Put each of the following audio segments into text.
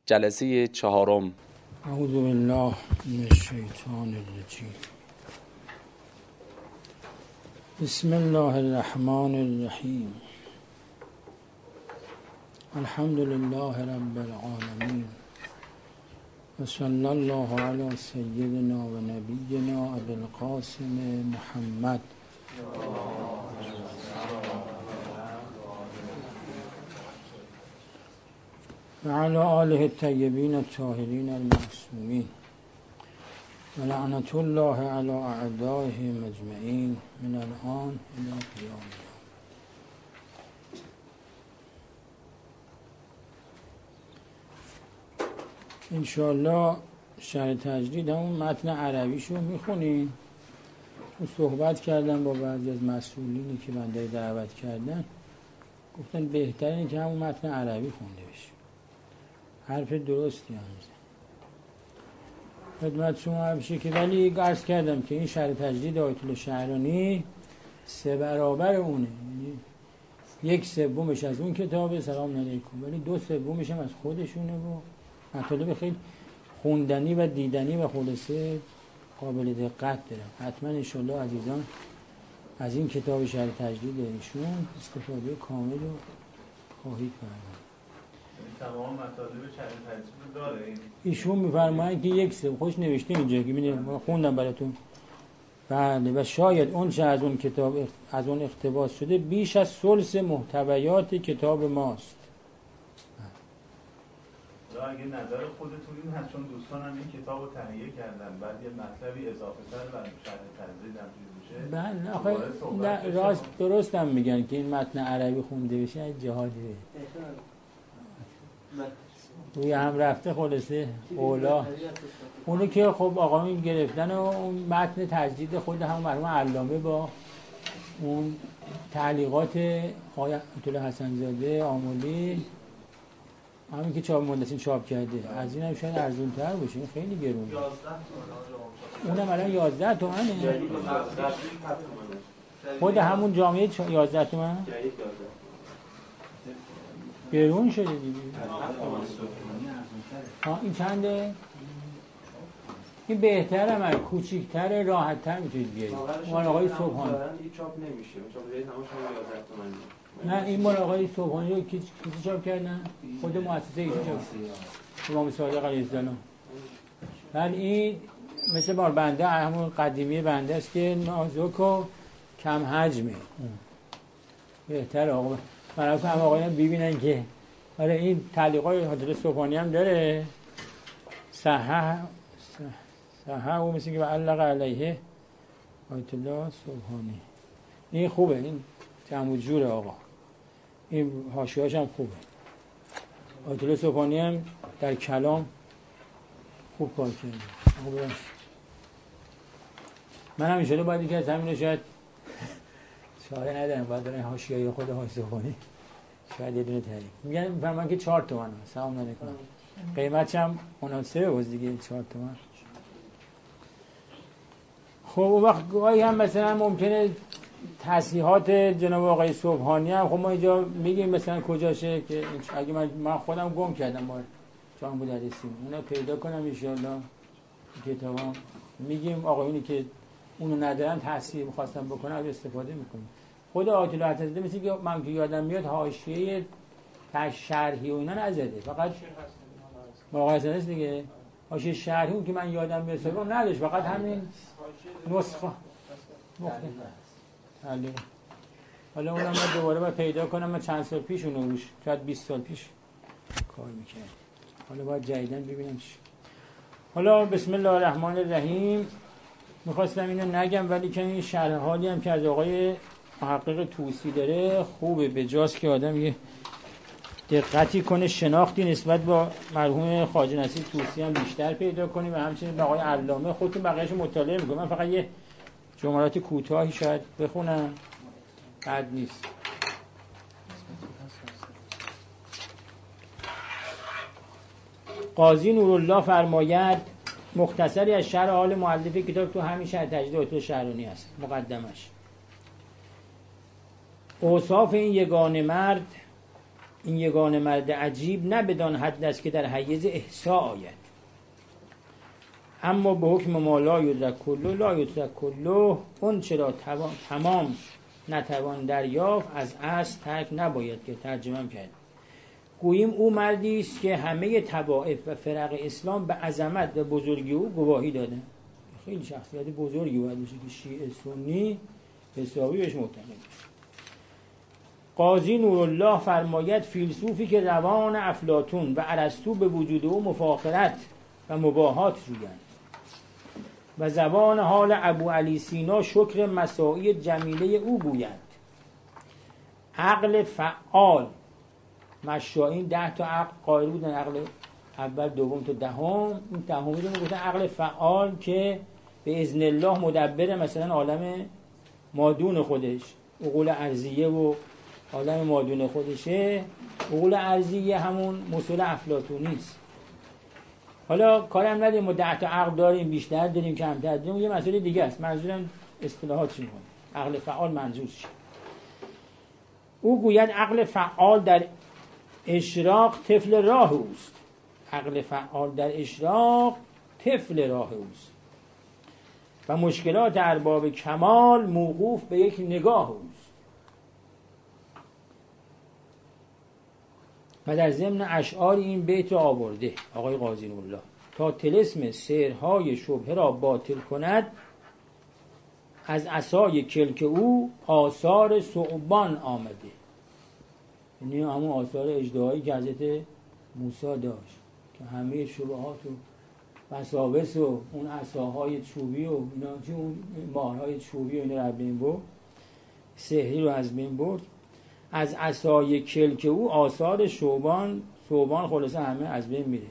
جلسه چهارم. اعوذ بالله من الشیطان الرجیم. بسم الله الرحمن الرحیم. الحمد لله رب العالمین و صلی الله علی سیدنا و نبینا ابی القاسم محمد و علی آله الطیبین الطاهرین المعصومین و لعنت الله علی اعدائهم اجمعین من الان الی قیام انشاءالله. شرح تجدید همون متن عربیشو میخونیم. صحبت کردم با بعضی از مسئولینی که بنده دعوت کردن، گفتن بهترینه که همون متن عربی خونده بشه. حرف درستی هم میزن خدمت شما همیشه که، ولی عرض کردم که این شرح تجدید آیت الله شعرانی 3 برابر اونه، یعنی 1/3 از اون کتابه سلام علیکم، ولی 2/3 هم از خودشونه و مطالب خیلی خوندنی و دیدنی و خلاصه قابل دقت داره. حتما انشالله عزیزان از این کتاب شرح تجدید ایشون استفاده کامل رو خواهید کرد. تمام مطالب شرح تجدید داره ایشون میفرمایند که 1/3 خوش نوشته اینجا که می‌بینید خوندم براتون. بله، و شاید اون چه از اون کتاب از اون اقتباس شده بیش از ثلث محتویات کتاب ماست. اگه نظر خودتون این هست، چون دوستان هم این کتاب رو تهیه کردن، بعد یه مطلبی اضافه تر بر شرح تجدید هم میشه. بله، آخه راست درست هم میگن که این متن عربی خونده بشه جهادیه. روی هم رفته خلاصه اولا اونی که خب آقایون گرفتن و اون متن تجدید خود هم مرحوم علامه با اون تعلیقات آقای عطیه حسن زاده آملی، همین که چاپ مهندسین چاپ کرده، از این هم شاید ارزون تر باشه. این خیلی گرونه. 11 اونم الان 11 تومنه. خود همون جامعه 11 تومن گرون شده دیگه. این چنده؟ این بهتره، من کوچیک‌تر راحت‌تر میتونید بیارید. مال آقای صبحانی این چاپ نمیشه. چاپ زیر تماش 11 تومن. نه، این مال آقای صبحانی رو کسی چاپ کردن؟ خود مؤسسه ایشون چاپ کرد. امام صادق علیه السلام. بعد این مثل بار بنده همون قدیمی بنده است که نازک و کم حجمه. بهتره آقا. برای هم آقایان ببینن که آره این تعلیقای حضرت صبحانی هم داره. صحح و مثل که علق علیه آیت الله صبحانی. این خوبه، این جمع و جوره آقا. این حاشیه‌اش هم خوبه. آیت الله صبحانی هم در کلام خوب کار کرده. من هم انشاءالله باید که از همین شاید ندارم، باید برای حاشیه خود آقای صبحانی شاید یه دونه تعریف میگن میفرمان که 4 تومن سلام علیکم، قیمتش هم مناسبه باز دیگه 4 تومن. خب اون وقت گاهی هم مثلا ممکنه تصحیحات جناب آقای صبحانی هم خب ما اینجا میگیم مثلا کجاشه که اگه من خودم گم کردم با جان بود علیسیم اونا پیدا کنم انشاءالله کتابام میگیم آقایونی که اونو ندارن تصحیح می‌خواستم بکنم از استفاده میکنیم. خود آیت الله حضرت مثل که من که یادم میاد حاشیه شرحی و اینا نزده، فقط مقایسه است دیگه. حاشیه شرحی اون که من یادم میاد اون نداشت، فقط همین نسخه تعلیق. حالا اونم من دوباره باید پیدا کنم. من چند سال پیش اونو روش شاید 20 سال پیش کار میکرد. حالا باید جدیدن ببینم چی. حالا بسم الله الرحمن الرحیم. میخواستم اینو نگم ولی که این شرح حالی هم که از آقای محقق طوسی داره خوبه، به جاست که آدم یه دقتی کنه، شناختی نسبت با مرحوم خواجه نصیر طوسی هم بیشتر پیدا کنیم و همچنین با آقای علامه. خودتون بقیه‌اش مطالعه میکنم، من فقط یه جملات کوتاهی شاید بخونم، بد نیست. قاضی نورالله فرماید مختصری از شرح حال مؤلف کتاب تو همین شرح تجدید آیت الله شعرانی است. مقدمش: اوصاف این یگانه مرد این یگان مرد عجیب نه بدان حد است که در حیز احصا آید، اما به حکم ما لا یدرک کله لا یدرک کله، اون چرا تمام نتوان دریافت از اصل ترک نباید که. ترجمه کرد گوییم او مردی است که همه طوائف و فرق اسلام به عظمت و بزرگی او گواهی دادن. خیلی شخصیت بزرگی باید باشه که شیعه سنی حسابی بهش معتقد باشه. قاضی نورالله فرماید فیلسوفی که روان افلاطون و ارسطو به وجود او مفاخرت و مباهات جویند و زبان حال ابو علی سینا شکر مساعی جمیله او گویند. عقل فعال مشایین 10 تا عقل قائل بودن، عقل اول دوم تا دهم. این دهمی رو میگفتن عقل فعال که به اذن الله مدبر مثلا عالم مادون خودش، عقول ارضیه و عالم مادون خودشه. عقول ارضیه همون مصول افلاطونی است. حالا کارم نداریم ما 10 تا عقل داریم، بیشتر داریم، کمتر داریم، یه مسئله دیگه است. منظورم اصطلاحات چی می‌کنه؟ عقل فعال منظور چیه؟ او گوید عقل فعال در اشراق طفل راه اوست. عقل فعال در اشراق طفل راه اوست و مشکلات ارباب کمال موقوف به یک نگاه اوست. و در ضمن اشعار این بیت را آورده آقای قاضی نورالله تا طلسم سحرهای شبهه را باطل کند. از عصای کلک او آثار ثعبان آمده، یعنی همون آثار اژدهایی که حضرت موسی داشت که همه شبهات و وساوس و اون عصاهای چوبی و اینا که اون مارهای چوبی و اینا رو از بین برد، سحری رو از بین برد. از عصای کلک او آثار ثعبان خلاصه همه از بین میره.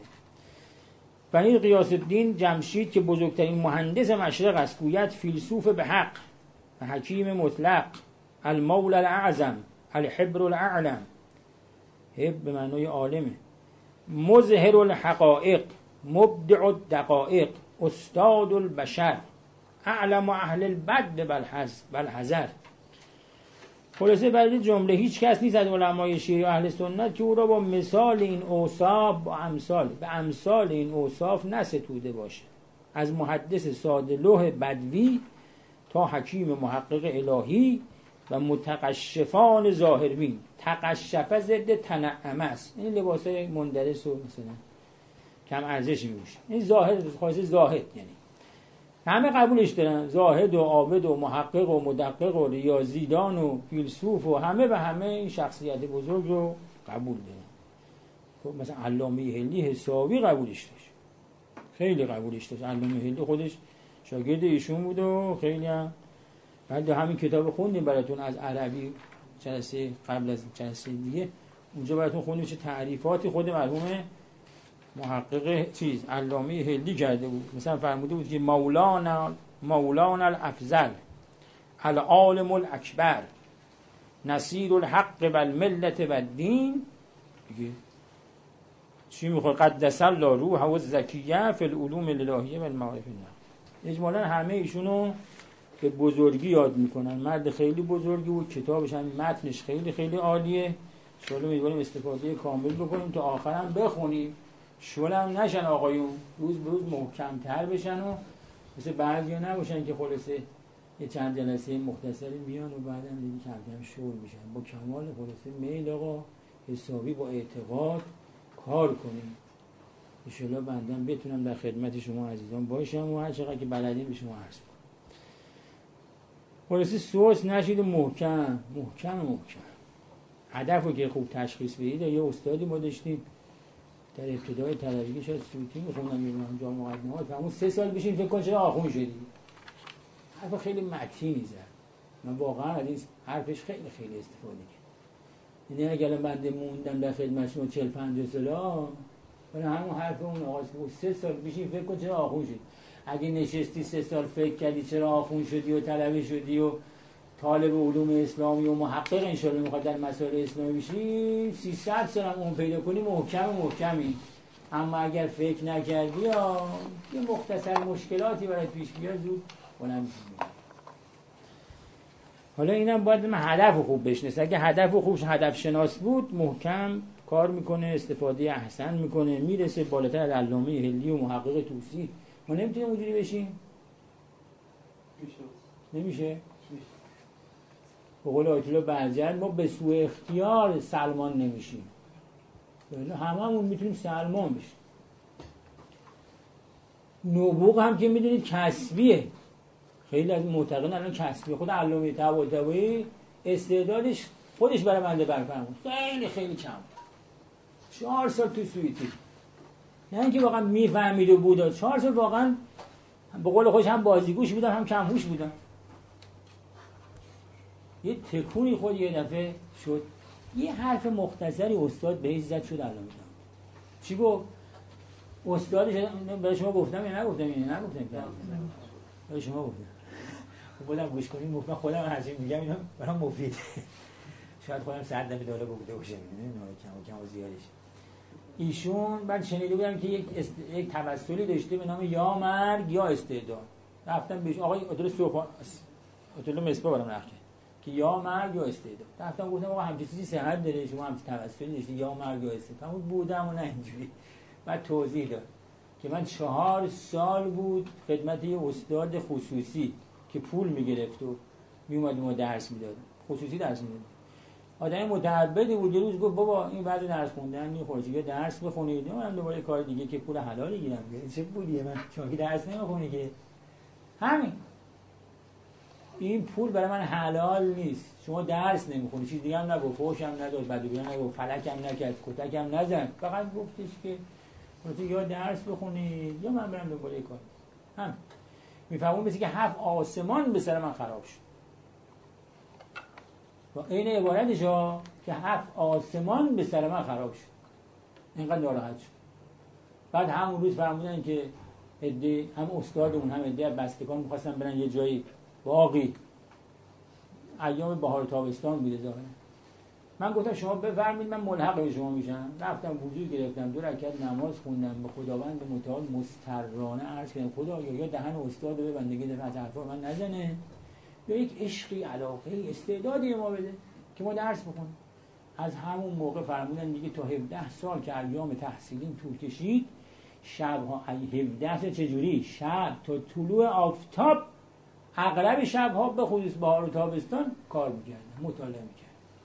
و این غیاث الدین جمشید که بزرگترین مهندس مشرق است گوید فیلسوف به حق و حکیم مطلق، المولى الاعظم الحبر الاعلم، حب به معنای عالمه، مظهر الحقائق مبدع الدقائق، استاد البشر، اعلم اهل البد بالحذر. خلاصه برای جمله هیچ کس نیست از علمای شیعه و اهل سنت که او را با مثال این اوصاف به امثال این اوصاف نستوده باشه. از محدث ساده لوح بدوی تا حکیم محقق الهی و متقشفان ظاهربین. تقشفه ضد تنعمه است، این لباسای مندرس و مثلا کم ارزش میشه. این ظاهر خاصه زاهد، یعنی همه قبولش دارن، زاهد و عابد و محقق و مدقق و ریاضیدان و فیلسوف و همه به همه این شخصیت بزرگ رو قبول دارن. مثلا علامه حلی حسابی قبولش داشت، خیلی قبولش داشت. علامه حلی خودش شاگرد ایشون بود و خیلی هم بعد همین کتاب خوندیم براتون از عربی جلسه قبل از جلسه دیگه، اونجا براتون خوندیم چه تعریفاتی خود مرحوم محقق علامه حلی کرده بود. مثلا فرموده بود که مولانا الافضل العالم الاکبر نصیر الحق والملت والدین. دیگه چی میخواد؟ قدس الله روحه الزکیه فی العلوم الالهیه والمعارف النهی. اجمالا همه ایشونو به بزرگی یاد میکنن. مرد خیلی بزرگی بود، کتابش هم متنش خیلی خیلی عالیه. ان شاءالله می‌بینیم استفاده کامل بکنیم تا آخرام بخونیم، شلم نشن آقایون، روز به روز محکم‌تر بشن و مثل بعضیا نباشن که خلاصه یه چند جلسه مختصری میان و بعداً دیگه کم کم شور میشن. با کمال خلاصه میل آقا حسابی با اعتقاد کار کنیم. ان شاءالله بندم بتونم در خدمت شما عزیزان باشم و هر چقدر که بلدیم به شما عرض کنم. خلاصه سوس نشید، محکم هدفو که خوب تشخیص بدید. یه استادی ما داشتیم در ابتدای طلبگی، شاید سوتی میخوندم میرونم جا مقدمات، همون 3 سال بشین فکر کن چرا آخون شدی. حرف خیلی متینی زد، من واقعا از این حرفش خیلی استفاده کردم. یعنی اگر بنده موندم در خدمت شما 40-50 سال، ولی همون حرف اون آقاست که 3 سال بشین فکر کن چرا آخون شدی. اگه نشستی 3 سال فکر کردی چرا آخون شدی و طلبه شدی و طالب علوم اسلامی و محقق انشاءالله میخواد در مسائل اسلامی بشی، 300 سال هم اون پیدا کنی محکمی. اما اگر فکر نکردی یا یه مختصر مشکلاتی برات پیش بیاد زود بلند میشی. حالا اینم باید من هدف خوب بشناسه. اگه هدف خوبش هدف شناس بود محکم کار میکنه، استفاده احسن میکنه، میرسه بالاتر از علامه حلی و محقق طوسی. ما نمیتونیم اونجوری بشیم؟ نمیشه؟ به قول آیت الله برجند ما به سوء اختیار سلمان نمیشیم، هممون میتونیم سلمان بشیم. نبوغ هم که میدونید کسبیه، خیلی از معتقدان الان کسبیه. خود علامه طباطبایی استعدادش خودش برای بنده برفرمون خیلی خیلی کم، 4 سال تو سویتی، نه اینکه واقعا میفهمید و بود، 4 سال واقعا به قول خودش هم بازیگوش بودن هم کمهوش بودن. یه تکونی خود یه دفعه شد، یه حرف مختصری استاد بهش زد شد علامه طباطبایی. چی گفت؟ استادش برای شما گفتم یا نگفتم؟ برای شما گفتم. خودم گوش کنیم مفت. من خودم هرچی میگم اینا برام مفیده. شاید خودم 100 دفعه داله گفته باشم، کم و زیادش. ایشون بعد شنیده بودم که یک توسلی داشته به نام یا مرگ یا استعداد. رفتم بهش آقای اتل مصباح برام نقل که یا مرگ یا استعداد. رفتم گفتم آقا همچین چیزی صحت داره، شما همچین توسلی داشته یا مرگ یا استعداد؟ همون بودم و نه اینجوری. بعد توضیح داد که من 4 سال بود خدمت یه استاد خصوصی که پول میگرفت و میومد ما درس میداد، خصوصی درس میداد. آدم متعبدی بود. یه روز گفت بابا این بعد درس خوندن یه خورده درس بخونید، من دوباره کار دیگه که پول حلالی گیرم. چه پولیه؟ من شما که درس نمیخونی که. همین این پول برای من حلال نیست. شما درس نمیخونی، چیز دیگه هم نگو، فحش هم نداد، بدگویی نگو، فلک هم نکرد، کتک هم نزن، فقط گفتش که یا درس بخونی یا من برم دنبال کار. هم میفهمون مثل که 7 آسمان به سر من خراب شد. و این عبارتش ها که 7 آسمان به سر من خراب شد، اینقدر ناراحت شد. بعد همون روز فرمودن که عده هم استادمون هم عده بستگان می‌خواستن برن یه جایی باقی، ایام بهار تابستان بوده ظاهرا. من گفتم شما بفرمایید من ملحق به شما میشم. رفتم وضو گرفتم، 2 رکعت نماز خوندم، به خداوند متعال مسترانه عرض کردم خدایا یا دهن استاد رو ببند دیگه دفعه از حرفا من نزنه، یا یک عشقی علاقه استعدادی ما بده که ما درس بخونیم. از همون موقع فرمودن دیگه تا 17 سال که ایام تحصیلیم طول کشید، شب‌ها 17 چجوری شب تا طلوع آفتاب، اغلب شب‌ها به خصوص بهار و تابستان کار می‌کردم، مطالعه می‌کردم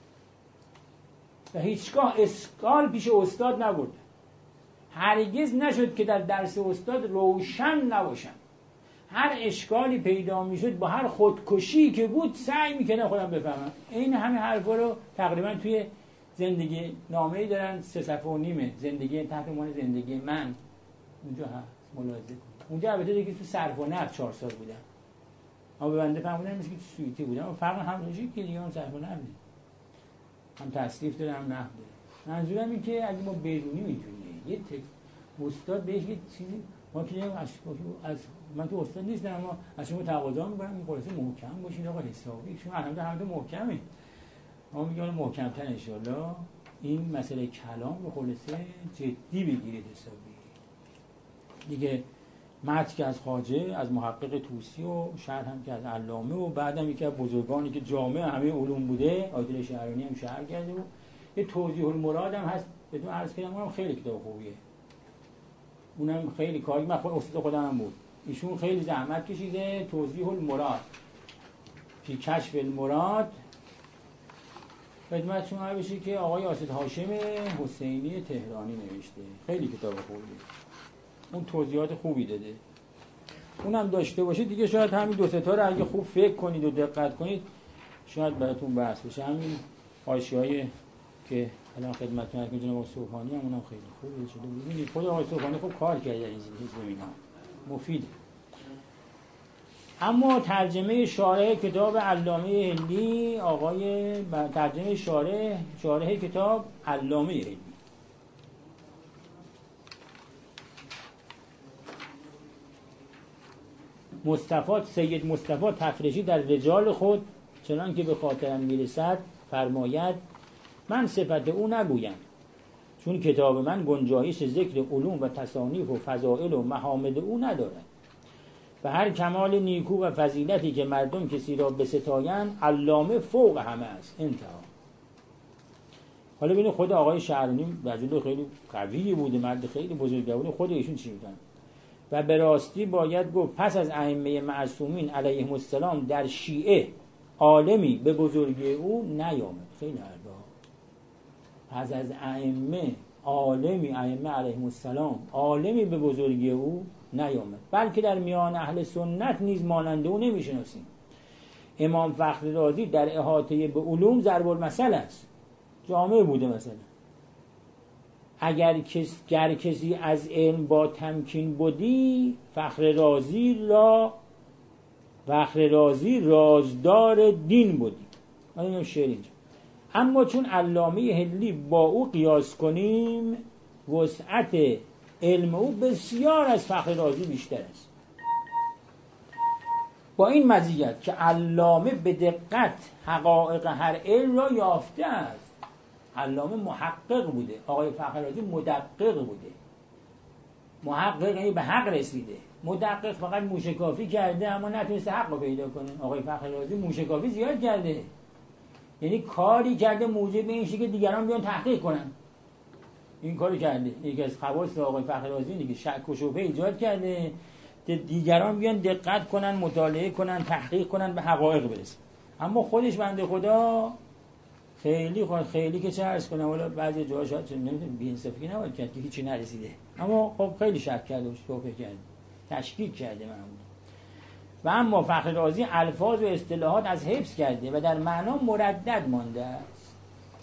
و هیچگاه اشکال پیش استاد نبردم. هرگز نشد که در درس استاد روشن نباشم. هر اشکالی پیدا میشد با هر خودکشی که بود سعی میکنم خودم بفهمم. این همه حرفا رو تقریبا توی زندگی نامه‌ای دارن 3 صفحه و نیمه، زندگی تحت عنوان زندگی من، اونجا هست ملاحظه کنید. اونجا البته دیگه تو صرف و نحو 4 سال بودم، اما به بنده فهمیدم مثل که تو سویتی بودم. اما فرق هم نمیشه که دیگه هم صرف و نحو هم تصریف داره هم نحو داره. منظورم این که اگه ما بدونی میتونی یه استاد بهش یه چیزی ما که از من تو استاد نیستم، اما از شما تقاضا می‌کنم این خلاصه محکم باشید آقا، حسابی شما همه محکمه. ما میگم محکم‌تر ان شاءالله این مسئله کلام به خلاصه جدی بگیرید حسابی. دیگه متن که از خواجه، از محقق طوسی و شرح هم که از علامه و بعدم یکی از بزرگانی که جامع همه علوم بوده، آیت الله شعرانی هم شرح کرده و یه توضیح المراد هم هست بدون عرض کردم، اونم خیلی کتاب خوبیه. اونم خیلی کاری من استاد خودم هم بود. ایشون خیلی زحمت کشیده. توضیح المراد فی کشف المراد خدمتتون عرض بشه که آقای اسد هاشم حسینی تهرانی نوشته. خیلی کتاب خوبیه. اون توضیحات خوبی داده. اونم داشته باشه دیگه شاید همین 2-3 تا رو اگه خوب فکر کنید و دقت کنید شاید براتون بحث بشه. همین حاشیه‌ای که الان خدمتتون عرض می‌کنم جناب سوحانی هم اونم خیلی خوبه شده. ببینید خود آقای سوحانی خوب کار کرده در این زمینه، مفیده. اما ترجمه شارح کتاب علامه حلی، ترجمه شارح کتاب علامه حلی، سید مصطفی تفرشی در رجال خود چنان که به خاطرم میرسد فرماید من صفت او نگویم، چون کتاب من گنجایش ذکر علوم و تصانیف و فضائل و محامد او ندارد. و هر کمال نیکو و فضیلتی که مردم کسی را بستایند علامه فوق همه است. انتها. حالا ببینید خود آقای شعرانی رجل خیلی قوی بوده، مرد خیلی بزرگوار، خود ایشون چی میگن؟ و به راستی باید گفت پس از ائمه معصومین علیهم السلام در شیعه عالمی به بزرگی او نیامد. خیلی حرفا. پس از ائمه عالمی، ائمه علیهم السلام عالمی به بزرگی او نیامد، بلکه در میان اهل سنت نیز ماننده او نمیشناسیم. امام فخر رازی در احاطه به علوم ضرب المثل است، جامع بوده. مثلا اگر کسی از علم با تمکین بودی، فخر رازی رازدار دین بودی. این شعر اینجا. اما چون علامه حلی با او قیاس کنیم، وسعت علم او بسیار از فخر رازی بیشتر است. با این مزیت که علامه به دقت حقایق هر علم را یافته است. علامه محقق بوده، آقای فخر رازی مدقق بوده. محقق یعنی به حق رسیده، مدقق فقط موشکافی کرده اما نتونسته حق رو پیدا کنه. آقای فخر رازی موشکافی زیاد کرده، یعنی کاری کرده موجب این شه که دیگران بیان تحقیق کنن. این کارو کرده. یکی از خواص آقای فخر رازی اینه که شک و شبهه ایجاد کرده که دیگران بیان دقت کنن، مطالعه کنن، تحقیق کنن، به حقایق برسن. اما خودش بنده خدا خیلی که چه عرض کنم، ولی بعضی جاها شاید نمیدونم بی‌انصافی نباید کرد که هیچی نرسیده، اما خب خیلی شک کرده و شبهه کرده، تشکیک کرده معمولا. و اما فخر رازی الفاظ و اصطلاحات از حفظ کرده و در معنا مردد مانده است.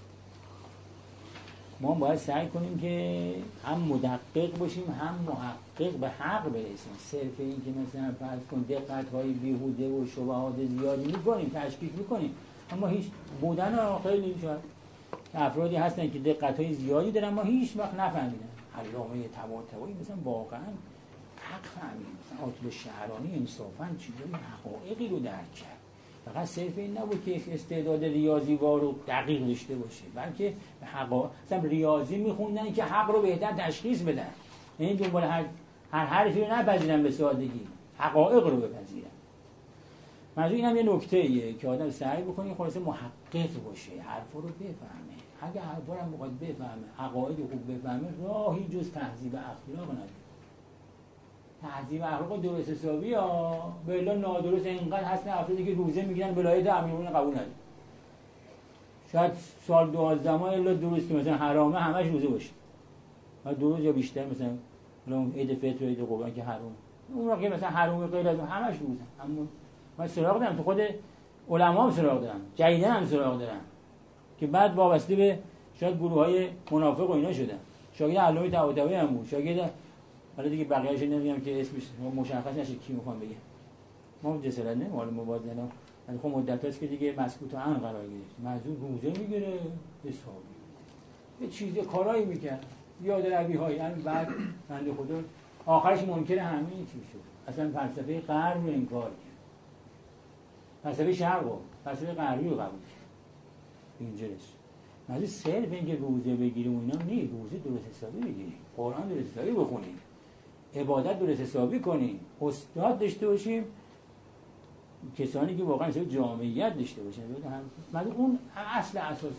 ما باید سعی کنیم که هم مدقق باشیم، هم محقق به حق برسیم. صرف این که مثلا فرض کن دقت‌های بیهوده و شبهات زیادی می‌کنیم، تشکیک می‌کنیم، اما هیچ بودن خیلی شاید افرادی هستن که دقت‌های زیادی دارن ما هیچ وقت نفهمیدن. علامه طباطبایی مثلا واقعاً حق فهمید، مثلا آیت شعرانی انصافاً چیزای حقایقی رو درک کرد. فقط صرف این نبود که استعداد ریاضیوار رو دقیق داشته باشه، بلکه مثلا ریاضی میخوندن که حق رو بهتر تشخیص بدن، یعنی دنبال هر حرفی رو نپذیرن به سادگی، حقایق رو بپذیرن. منظور اینم یه نکته‌ایه که آدم سعی بکنه خلاصه محقق باشه، حرفا رو بفهمه. اگه حرفا رو بخواد بفهمه، عقاید خوب بفهمه، راهی جز تهذیب اخلاق نداره. تهذیب اخلاق درست حسابی ها، به الا نادرست اینقدر هستن افرادی که روزه میگیرن ولایت امیرالمومنین قبول نداره. شاید سال 12 ماه الا درست که مثلا حرامه همش روزه باشه، و درست یا بیشتر، مثلا اون عید فطر و عید قربان که حرام، اون را که مثلا حرام غیر از همش روزه. اما من سراغ دارم، تو خود علما هم سراغ دارم، جدیدن هم سراغ دارم که بعد وابسته به شاید گروه‌های منافق و اینا شدن. شاگرد علامه طباطبایی هم بود، شاگرد حالا دیگه بقیه‌اش نمیگم که اسمش مشخص نشه کی میخوام بگم. ما جسارت نمی‌کنیم حالا مبادله، ولی خب مدت‌هاست که دیگه مسکوت عن قرار گرفت. موضوع روزه میگیره حسابی. یه چیز کارایی میکنه. یاد روی‌های همین بعد بنده خدا آخرش منکر همین چیز شد. اصلا فلسفه غرب رو انکار کرد. فلسفه شرق رو، فلسفه غربی رو قبول کرد. اینجاست. مثلا صرف اینکه روزه بگیریم و اینا نیست، روزه درست حسابی بگیریم، قرآن درست حسابی بخونیم، عبادت درست حسابی کنیم، استاد داشته باشیم، کسانی که واقعا جامعیت داشته باشن. مثلا اون اصل اساس.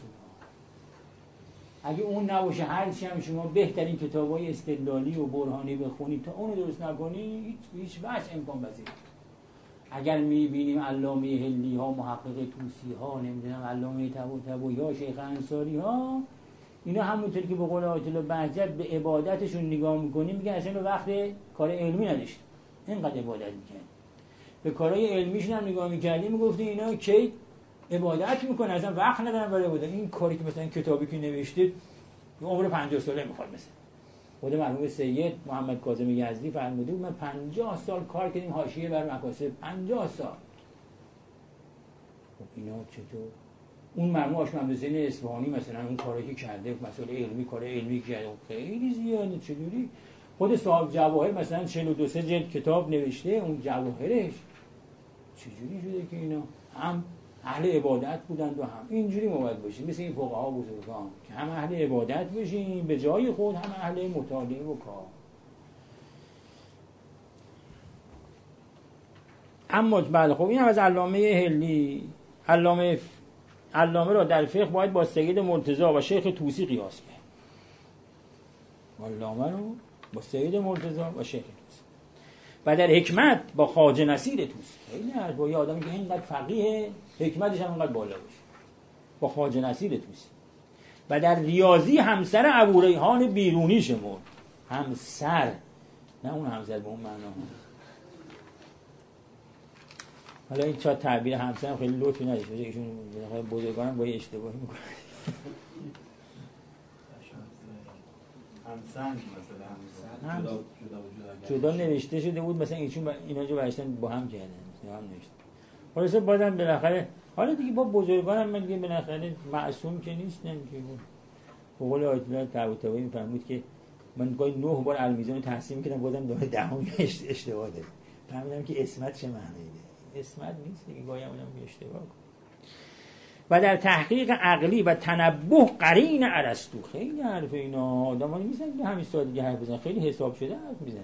اگه اون نباشه هرچی هم شما بهترین کتابای استدلالی و برهانی بخونید تا اون درست نکنی هیچ وجه امکان پذیر. اگر می‌بینیم علامه حلی ها، محقق طوسی ها، نمیدونم علامه طباطبایی ها، شیخ انصاری ها، اینا همونطور که به قول آیت الله بهجت به عبادتشون نگاه میکنیم میگن اصلا به وقت کار علمی نداشت، اینقدر عبادت میکنن. به کارهای علمیشون هم نگاه میکردیم میگفتیم اینا کی عبادت میکنن، اصلا وقت ندارن برای عبادت. این کاری که مثلا کتابی که نوشته عمر 50 ساله میخواد. مثلا خود مرحوم سید محمد کاظم یزدی فرموده بود من 50 سال کار کردیم حاشیه بر مکاسب، 50 سال. خب اینا چطور؟ اون مرحوم آشممدحسین اصفهانی مثلا اون کاری که کرده، مسئله علمی، کار علمی کرده خیلی زیاده. چجوری خود صاحب جواهر مثلا 42 جلد کتاب نوشته، اون جواهرش چجوری شده که اینا هم اهل عبادت بودند و هم اینجوری باید باشیم مثل این فقها بزرگان که هم اهل عبادت باشیم به جای خود، هم اهل مطالعه و کار. اما بله خب این هم از علامه هلی. علامه را در فقه باید با سید مرتضی و شیخ طوسی قیاس کرد. علامه رو با سید مرتضی و شیخ طوسی. و در حکمت با خواجه نصیر طوسی. خیلی با یه آدمی که اینقدر فقیه، حکمتش هم اینقدر بالا باشه، با خواجه نصیر طوسی. و در ریاضی همسر ابوریحان بیرونی شمرد. همسر، نه اون همسر به اون معنا. حالا این چا تعبیر همسر هم خیلی لطفی نداشته، ایشون بزرگانم با یه اشتباهی میکنه. همسنگ مثلا جدا نوشته شده بود، مثلا اینا جو برشتن با هم کردن یا هم نوشته. خلاصه بازم بالاخره حالا دیگه با بزرگانم من دیگه بالاخره معصوم که نیستم که بود. به قول آیت الله طباطبایی میفرمود که من گاهی 9 بار المیزان رو تحسین کردم بازم داره 10 اشتباه داره. فهمیدم که اسمت چه معنی داره. اسمت نیست دیگه، گاهی هم اشتباه کنم. و در تحقیق عقلی و تنبه قرین ارسطو. خیلی حرف اینا آدم‌ها نیستن که همین سادگی حرف بزنن، خیلی حساب شده حرف میزنن.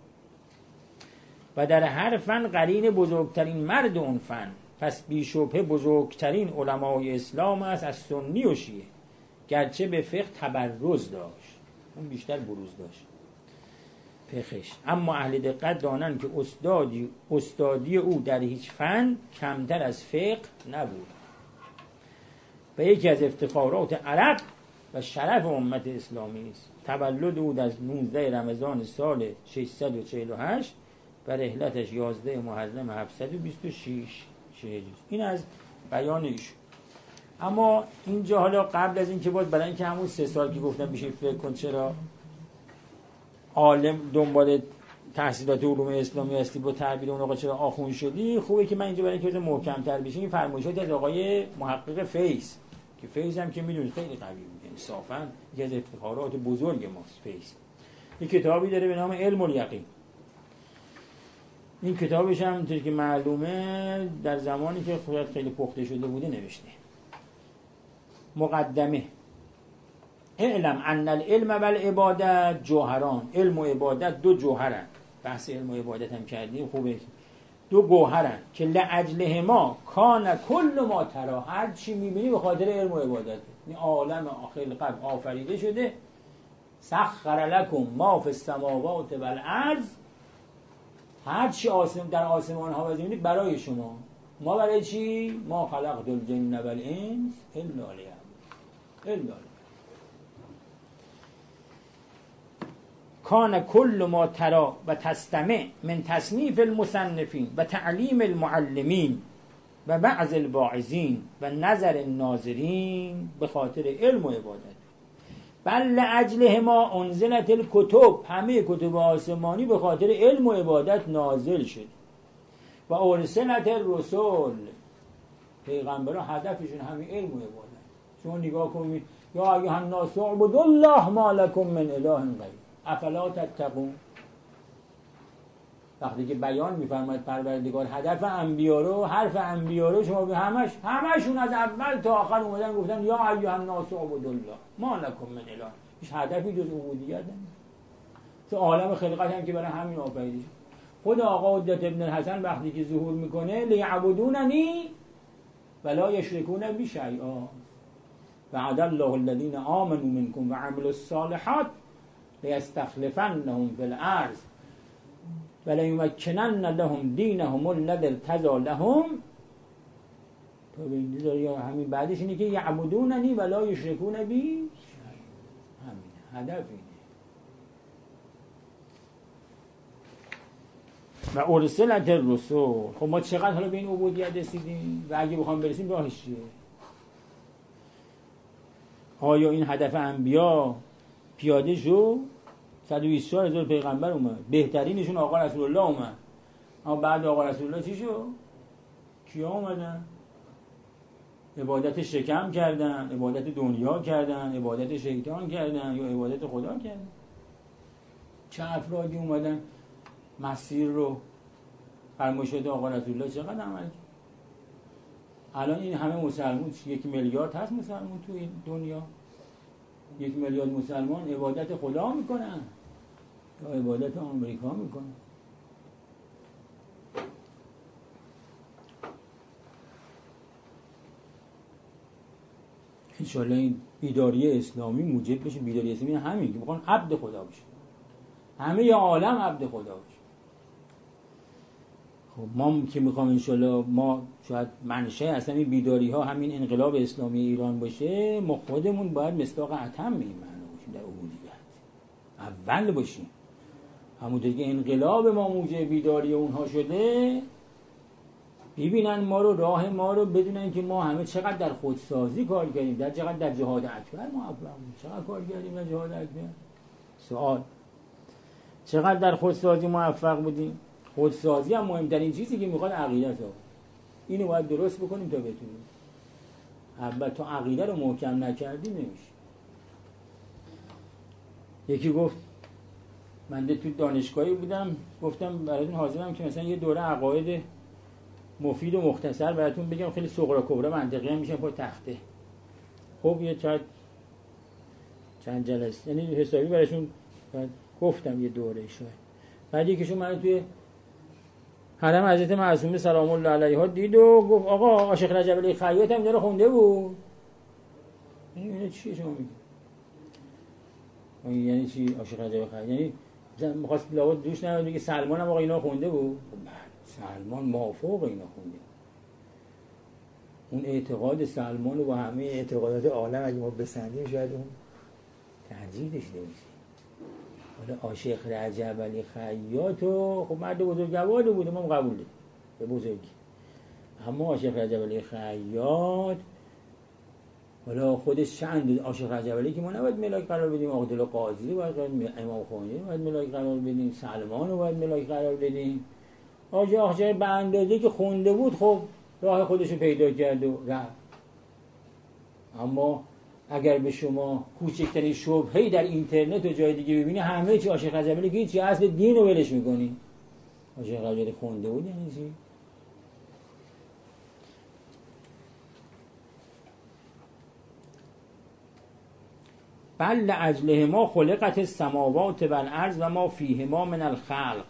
و در هر فن قرین بزرگترین مرد اون فن، پس بیشبه بزرگترین علمای اسلام است از سنی و شیعه، گرچه به فقه تبرز داشت، اون بیشتر بروز داشت فقهش، اما اهل دقت دانند که استادی او در هیچ فن کمتر از فقه نبود. و یکی از افتخارات عرب و شرف امت اسلامی است تولد او در 19 رمضان سال 648 و رحلتش 11 محرم 726 هجری. این از بیان ایشون. اما اینجا حالا قبل از این که باز برای اینکه همون 3 سال که گفتم بشه فکر کن چرا عالم دنبال تحصیلات علوم اسلامی هستی، با تعبیر اون آقا چرا آخوند شدی، خوبه که من اینجا برای اینکه محکم‌تر بشه این فرمایشاتی از آقای محقق فیض که فیض هم که میدونید خیلی قوی بود، انصافا یکی از افتخارات بزرگ ماست فیض. این کتابی داره به نام علم الیقین. این کتابش هم اینطوری که معلومه در زمانی که خیلی پخته شده بوده نوشته. مقدمه: اعلم ان العلم والعبادت جوهران. علم و عبادت 2 جوهرن. بحث علم و عبادت هم کردیم، خوبه. 2 گوهرن که لأجله ما کان کل ما ترا، هر چی میبینی به خاطر علم و عبادت. این عالم خلقت آفریده شده. سخر لکم ما فی السماوات والارض، هر چی در آسمان ها و زمین برای شما. ما برای چی؟ ما خلقت الجن والانس الا لیعبدون. کان کل ما ترا و تستمع من تصنیف المصنفین و تعلیم المعلمین و بعض الواعظین و نظر الناظرین به خاطر علم و عبادت. بل لاجله ما انزلت الکتب، همه کتب آسمانی به خاطر علم و عبادت نازل شد. و ارسلت الرسل، پیغمبران هدفشون همین علم و عبادت. شما نگاه کنید یا ایها الناس اعبدوا الله ما لكم من اله غیر افلا تتقون. وقتی که بیان می‌فرماید پروردگار هدف انبیا رو، حرف انبیا رو شما به همشون از اول تا آخر اومدن گفتن یا ایها الناس اعبدوا الله ما لكم من اله. هیچ هدفی جز عبودیت نیست. تو عالم خلقت هم که برای همین آفریده شد. خود آقا عدت ابن الحسن وقتی که ظهور میکنه لیعبدوننی ولا یشرکون بی شیئا وعد الله الذین آمنوا منکم وعملوا الصالحات لیستخلفنهم فی الارض ولیمکنن لهم دینهم الذی ارتضی لهم. تو ببینید همین بعدش اینه که یعبدوننی ولا یشرکون بی، همین هدف اینه. و ارسلت الرسل. خب ما چقدر حالا به این عبودیت رسیدیم و اگه بخوام برسیم راهش چیه؟ آیا این هدف انبیا پیاده شد؟ 124,000 پیغمبر اومد، بهترینشون آقا رسول الله اومد، اما بعد آقا رسول الله چی شد؟ کیا اومدن؟ عبادت شکم کردن، عبادت دنیا کردن، عبادت شیطان کردن یا عبادت خدا کردن؟ چه افرادی اومدن مسیر رو فرمایشات آقا رسول الله چقدر عمل کرد؟ الان این همه مسلمان، 1 میلیارد هست مسلمان تو این دنیا، 1 میلیارد مسلمان عبادت خدا میکنن یا عبادت آمریکا میکنن؟ انشالله این بیداری اسلامی موجب بشه. بیداری اسلامی همین که میخوان عبد خدا بشه، همه عالم عبد خدا بشه. خب ما که میخوام انشالله، ما شاید منشه اصلا این بیداری ها همین انقلاب اسلامی ایران باشه، ما خودمون باید مصداق اتم این معنی باشیم در عبودیت، اول باشیم. همونطور که انقلاب ما موجب بیداری اونها شده، ببینن ما رو، راه ما رو، بدونن که ما همه چقدر در خودسازی کار کردیم، چقدر در جهاد اکبر چقدر کار کردیم در جهاد اکبر. سوال چقدر در خودسازی موفق بودیم؟ خودسازی هم مهمترین چیزی که میخواد عقیدت ها، اینو باید درست بکنیم تا بتونیم. اول تا عقیده رو محکم نکردیم نمیشه. یکی گفت من تو دانشگاهی بودم، گفتم براتون حاضرم که مثلا یه دوره عقاید مفید و مختصر براتون بگم، خیلی صغرا کبرا منطقی هم میشه پای تخته. خب یه چند جلسه یعنی حسابی براشون گفتم یه دوره شاید. بعد یکیشون من توی حرم حضرت معصومه سلام الله علیها دید و گفت آقا عاشق رجب علی خیاط هم داره خونده بود. یعنی چیه شما میگی؟ یعنی چی عاشق رجب خیاط؟ یعنی می‌خواست لابد دوش نمیاد بگه سلمان هم آقا اینا خونده بود. سلمان مافوق اینا خونده. اون اعتقاد سلمان رو با همه اعتقادات عالم اگه ما بسنجیم شاید اون ترجیح داشته باشه. حالا عاشق رجب علی خیاط و خب مرد بزرگواری بوده، ما قبول داریم به بزرگی. اما عاشق رجب علی خیاط حالا خودش چند عاشق رجب علی که ما نباید ملاک قرار بدیم، عادل قاضی رو باید، امام خمینی رو باید ملاک قرار بدیم، سلمان رو باید ملاک قرار بدیم. عاشق به اندازه که خونده بود خب راه خودش رو پیدا کرد و رفت. اما اگر به شما کوچکترین شبهه‌ای در اینترنت و جای دیگه ببینی، همه چی عاشق رجب علی، که هیچ اصل دین رو ولش می‌کنی. عاشق رجب علی خونده بود یعنی چی؟ بل لاجلهما خلقت السماوات والارض و ما فیهما من الخلق.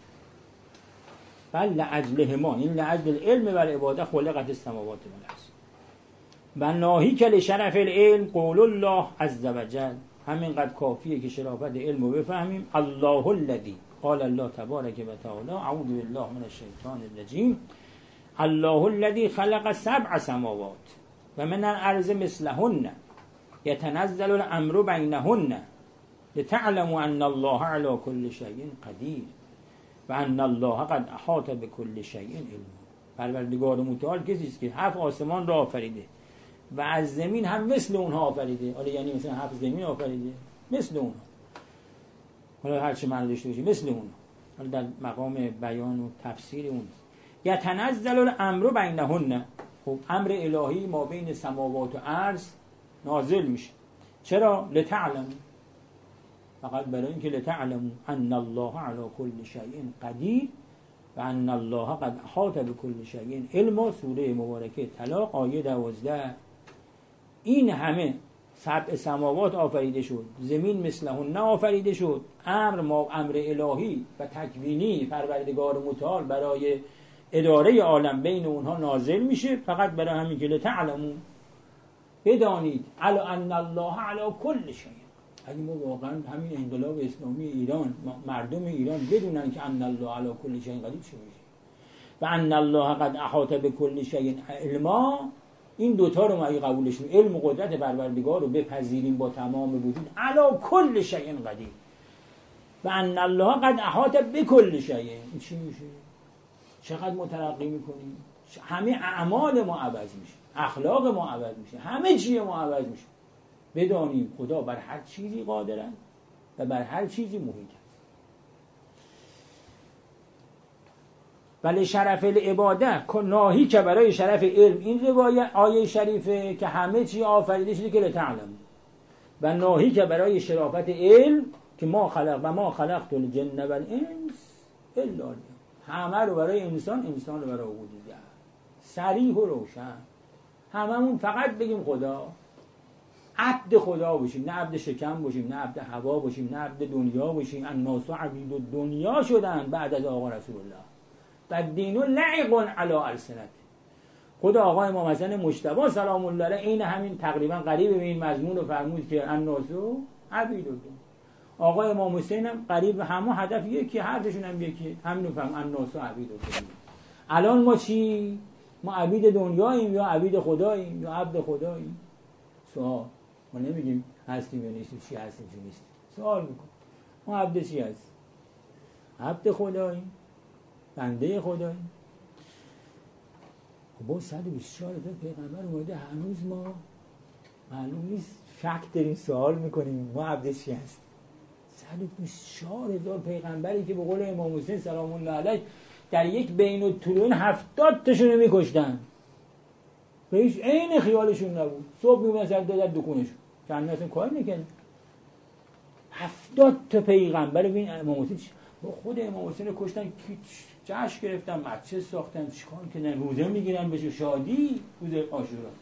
بل لاجلهما، این لاجل العلم و العباده خلقت السماوات والارض و ناهیک لشرف العلم قول الله عز وجل. همینقدر کافیه که شرافت علم رو بفهمیم. الله الذی، قال الله تبارک و تعالی، اعوذ بالله من الشیطان الرجیم، الله الذی خلق 7 سماوات و من الارض مثلهن یتنزل الامر بینهن لتعلموا ان الله علی کل شیء قدیر و ان الله قد احاط بكل شیء علما. پروردگار متعال کسی است که 7 آسمان را آفریده و از زمین هم مثل اونها آفریده. حالا یعنی مثلا 7 زمین آفریده مثل اونها، حالا هر چه معنی داشته باشه مثل اونها، حالا در مقام بیان و تفسیر اون. یتنزل الامر بینهن، خب امر الهی ما بین سماوات و ارض نازل میشه. چرا؟ لتعلموا، فقط برای اینکه لتعلموا ان الله علی کل شیء قدیر و ان الله قد احاط بكل شیء علما. سوره مبارکه طلاق آیه 12. این همه 7 سماوات آفریده شد، زمین مثلهن آفریده شد. امر الهی و تکوینی پروردگار متعال برای اداره عالم بین اونها نازل میشه، فقط برای همین که لتعلموا، بدانید، علی ان الله علی کل شیء. اگه ما واقعا همین انقلاب اسلامی ایران، مردم ایران بدونن که ان الله علی کل شیء قدیر، چی میشه؟ و ان الله قد احاط بكل شیء علما. این دوتا رو ما اگه قبولش کنیم، علم و قدرت پروردگار رو بپذیریم با تمام وجود، علی کل شیء قدیر و ان الله قد احاط بكل شیء، این چی میشه؟ چقدر مترقی میکنیم؟ همه اعمال ما عوض میشه، اخلاق ما عوض میشه، همه چیه ما عوض میشه. بدانیم خدا بر هر چیزی قادرن و بر هر چیزی محیطن. ولی شرف العباده ناهی که برای شرف علم، این روایت آیه شریفه که همه چی آفریده شده که لتعلم، و ناهی که برای شرافت علم که ما خلقت الجن والانس الا لیعبدون. همه رو برای انسان رو برای عبودیت، صریح و روشن. هممون فقط بگیم خدا، عبد خدا باشیم، نه عبد شکم باشیم، نه عبد هوا باشیم، نه عبد دنیا باشیم. الناس عبید الدنیا شدن بعد از آقا رسول الله و دین لعب علی السنت. خود آقا امام حسن مجتبی سلام الله علیه این همین تقریبا قریب به این مضمون رو فرمود که الناسو عبیدالله. آقا امام حسین هم قریب همه هدف یکی، حرفشون هم یکی، همین رو فهم الناسو عبیدالله. الان ما چی؟ ما عبید دنیاییم یا عبید خداییم یا عبد خداییم؟ سوال. ما نمیگیم هستیم یا نیستیم، چی هستیم چی نیستیم، سوال میکنم ما عبد چی هستیم؟ عبد خداییم، بنده خداییم. خب با 124 تا پیغمبر اومده، هنوز ما معلوم نیست، شک داریم، سوال میکنیم ما عبد چی هستیم؟ 124,000 پیغمبری که به قول امام حسین سلام الله علیه در یک بین الطلوعین 70 تاشون رو میکشتن، به هیچ عین خیالشون نبود. صبح میبودن سر دادن دکونشون، چند اصلا کار نکنه. 70 تا پیغمبر ببین امام حسین با خود امام حسین رو کشتن، جشن گرفتن، مسجد ساختن، چیکار کردن، روزه میگیرن بشه شادی روز عاشورا.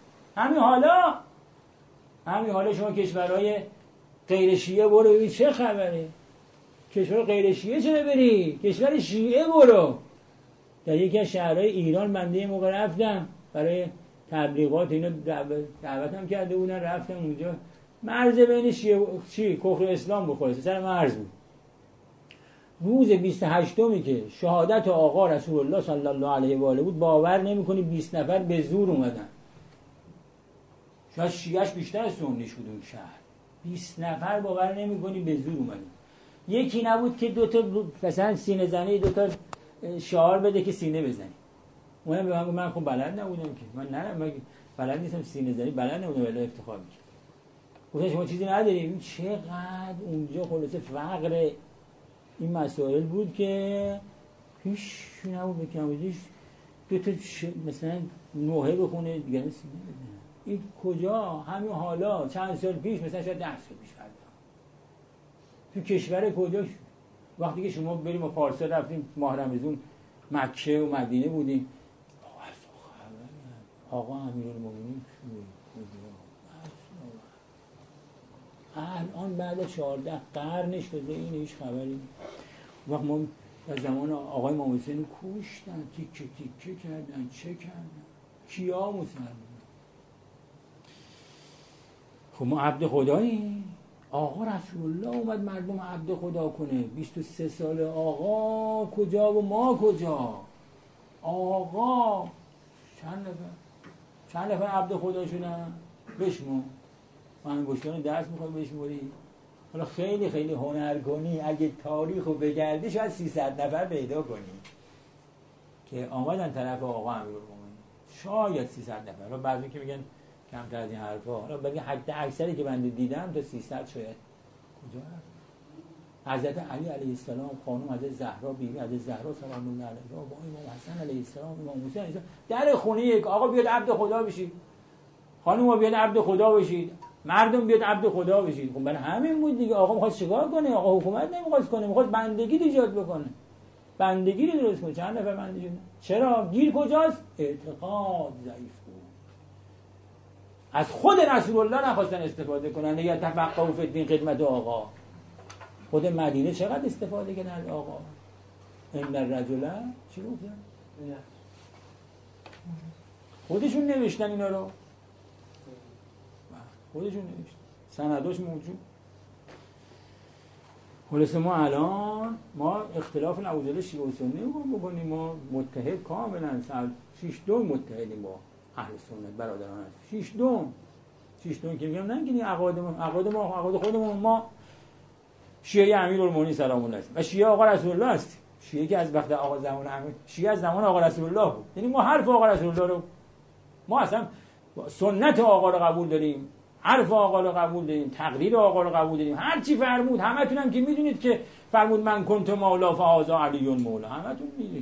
همین حالا شما کشورهای غیر شیعه برو ببین چه خبره. کشور غیر شیعه چرا بری؟ کشور شیعه برو. در یکی از شهرهای ایران بنده موقع رفتم برای تبلیغات، اینا دعوتم کرده بودن، رفتم اونجا مرز بین شیعه کفر اسلام بخوره، سر مرز بود. روز 28می که شهادت آقا رسول الله صلی الله علیه و آله بود، باور نمی‌کنی 20 نفر به زور اومدن. شاید شیعه‌اش بیشتر از سنیش بود اون شهر. 20 نفر باور نمی‌کنی به زور اومدن. یکی نبود که دو تا مثلا سینه زنی، دو تا شعار بده که سینه بزنی. اونم به من گفت من خب بلد نبودم که، من بلد نیستم سینه زنی، بلد نبودم، ولی افتخار می‌کردم. گفتن شما چیزی نداریم؟ چقدر اونجا خلاصه فقر این مسائل بود که هیچ نبود بکنم دو تا مثلا نوحه بخونه دیگه سینه بزنه. این کجا؟ همین حالا چند سال پیش، مثلا شاید 10 سال پیش فردا تو کشور کجا شد؟ وقتی که شما بریم و پارسال رفتیم ماه رمضان مکه و مدینه بودیم، آقا امیرالمومنین الان بعد 14 قرن شده این هیچ خبری. وقت ما از زمان آقای امام حسین کشتن، تیکه تیکه کردن، چه کردن؟ کیا مسلمان؟ خب ما عبد خداییم. آقا رسول الله اومد مردم عبد خدا کنه. 23 سال آقا کجا و ما کجا؟ آقا چند نفر عبد خدا شدن؟ بشمو من گوشتان درس میخوای بشموری؟ حالا خیلی خیلی هنر کنی، اگه تاریخ رو بگردی شاید 300 نفر پیدا کنی که آمدن طرف آقا امیرالمومنین، شاید 300 نفر. حالا بعضی که میگن کمتر از این حرفا، حالا بگی حد اکثری که من دیدم تا 300 شاید. کجا هست؟ حضرت علی علیه السلام، خانم حضرت زهرا، بیبی حضرت زهرا سلام الله علیها، با امام حسن علیه السلام، امام حسین علیه السلام در خونه یک آقا بیاد عبد خدا بشید، خانوما بیاد عبد خدا بشید، مردم بیاد عبد خدا بشید. خب برای همین بود دیگه. آقا می‌خواست چیکار کنه؟ آقا حکومت نمی‌خواست کنه، می‌خواست بندگی ایجاد بکنه، بندگی رو درست کنه. چند نفر بندگی شدن؟ چرا؟ گیر کجاست؟ اعتقاد ضعیف بود. از خود رسول الله نخواستن استفاده کنن، یا تفقهوا فی الدین، خدمت آقا. خود مدینه چقدر استفاده کردن از آقا؟ ان الرجل چی گفتن؟ خودشون نوشتن اینا رو، خودشون نوشتن، سنداش موجود. خلاصه ما الان اختلاف نعوذ شیعه و سنی رو بکنیم، ما متحد کاملا 6 متحدیم با اهل سنت برادران هست. 6 که میگم نه که عقاید خودمون ما شیعه امیرالمومنین سلام الله علیه و شیعه آقا رسول الله است. شیعه که از وقت آقا زمان امیر، شیعه از زمان آقا رسول الله بود. یعنی ما حرف آقا رسول الله رو، ما اصلا سنت آقا رو قبول داریم، حرف آقا رو قبول داریم، تقریر آقا رو قبول داریم. هر چی فرمود، همتون هم که میدونید که فرمود من کنت مولا فهذا علی مولا، همتون میدونید.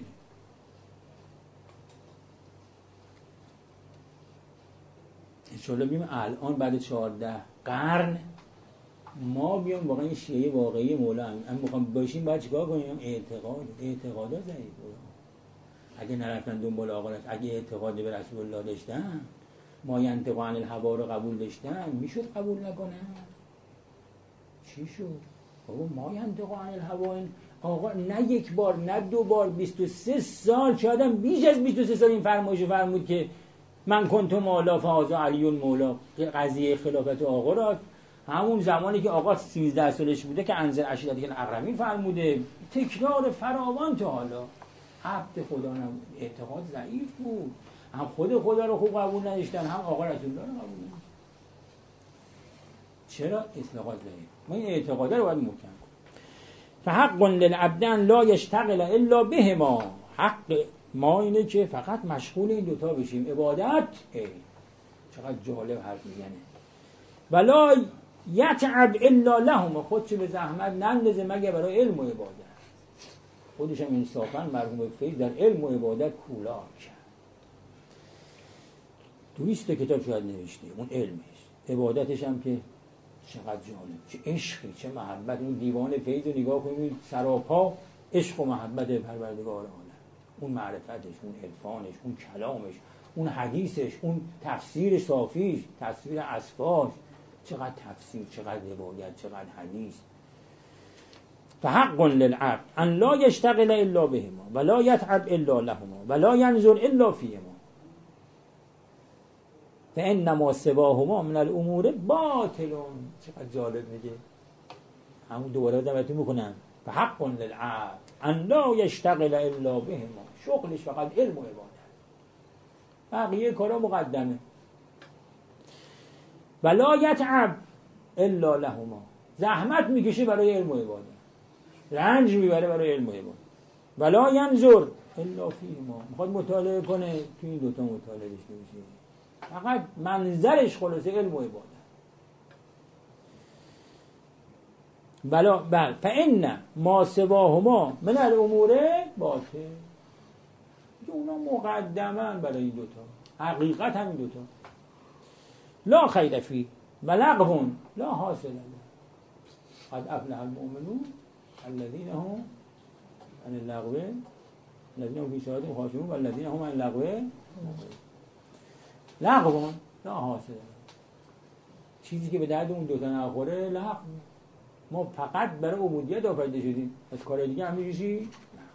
انشالله بیم الان بعد 14 قرن ما بیام واقعا شیعه واقعی مولا هم میخوام باشیم، باید چیکار کنیم؟ اعتقادا ضعیف. اگه نرفتن دنبال آقا رسول، اگه اعتقاد به رسول الله داشتن، ما ینطق عن الهوا رو قبول داشتن، میشد قبول نکنن؟ چی شد؟ بابا ما ینطق عن الهوا، آقا نه یک بار نه 2 بار، 23 سال، شاید هم بیش از 23 سال این فرمایش فرمود که من کنت مولا فهذا علی مولا، قضیه خلافت آقا را همون زمانی که آقا 13 سالش بوده که انذر عشیرتک الاقربین فرموده، تکرار فراوان تا حالا. عبد خدا نبود، اعتقاد ضعیف بود، هم خود خدا رو خوب قبول نداشتن، هم آقا رسول الله رو قبول نداشتن. چرا؟ اصلاحات ضعیف. ما این اعتقاده رو باید محکم کنیم. فحق للعبد ان لا یشتغل الا بهما، حق ما اینه که فقط مشغول این دوتا بشیم. عبادت چقدر جالب حرف میزنه. ولا یتعب الا لهما، خودشو به زحمت نندازه مگه برای علم و عبادت. خودش هم انصافا مرحوم فیض در علم و عبادت کولاک کرد. 200 کتاب شاید نوشته، اون علمش، عبادتش هم که چقدر جالب، چه عشقی، چه محبت. اون دیوان فیض رو نگاه کنید، سراپا عشق و محبت پروردگار عالم، اون معرفتش، اون عرفانش، اون کلامش، اون حدیثش، اون تفسیر صافیش، تفسیر اصفاش، چقدر تفسیر، چقدر روایت، چقدر حدیث. فحق للعبد ان لا یشتغل الا بهما ولا یتعب الا لهما ولا ینظر الا فیهما فانما سواهما من الامور باطل. چقدر جالب میگه، همون دوباره دعوتون میکنم. فحق للعبد ان لا یشتغل الا بهما، شغلش فقط علم و عبادت، بقیه کارا مقدمه. ولا یتعب الا لهما، زحمت میکشه برای علم و عبادت، رنج میبره برای علم و عبادت. ولا ینظر الا فیهما، میخواد مطالعه کنه تو این دوتا مطالعه بشه، فقط منظرش خلاصه علم و عبادت. بل فإن ما سواهما من الامور باطل، که اونا مقدمن برای این دوتا، حقیقت همین دوتا. لا خیر فی و لغو لا حاصل له، قد افلح المؤمنون الذين هم عن اللغو الذين هم في صلاتهم خاشعون والذين هم عن اللغو لغو لا حاصل له، چیزی که به درد اون دوتا نخوره لغو. ما فقط برای عبودیت آفریده شدیم، از کار دیگه هم می‌ریزی.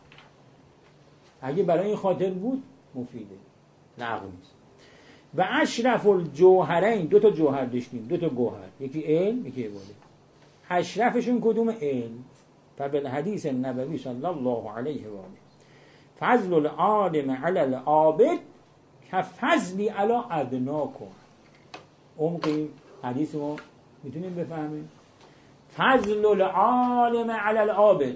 اگه برای این خاطر بود مفیده، لغو نیست. و اشرف الجوهرین، دو تا جوهر داشتیم، دو تا گوهر، یکی علم یکی عبادت. اشرفشون کدوم؟ علم. فبالحدیث النبوی صلی الله علیه و آله فضل العالم علی العابد کفضلی علی ادناکم. عمقی حدیث رو میتونیم بفهمیم. فضل العالم علی العابد،